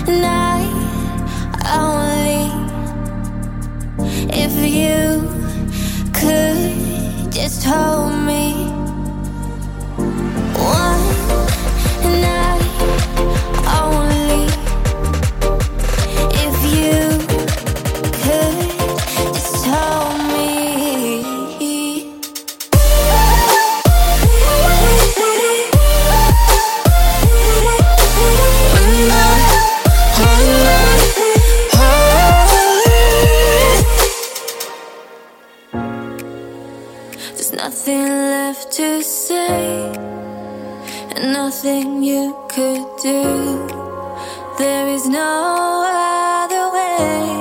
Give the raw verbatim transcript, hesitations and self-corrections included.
night only. If you could just hold me one night only. If you could just hold me. There's nothing left to say, and nothing you could do. There is no other way.